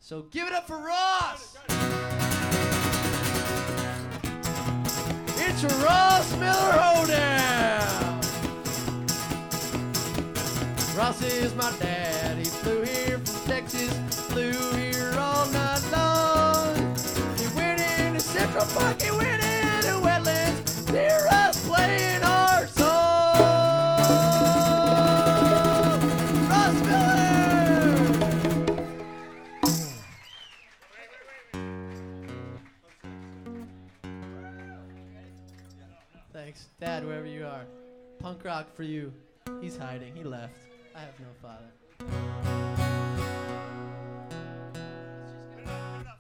So give it up for Ross! It's Ross Miller Hoedown! Ross is my dad, he flew here from Texas, flew here all night long. He went into Central Park, he went into wetlands, hear us playing our song. Ross Miller! Thanks, Dad, wherever you are. Punk rock for you. He's hiding, he left. I have no father.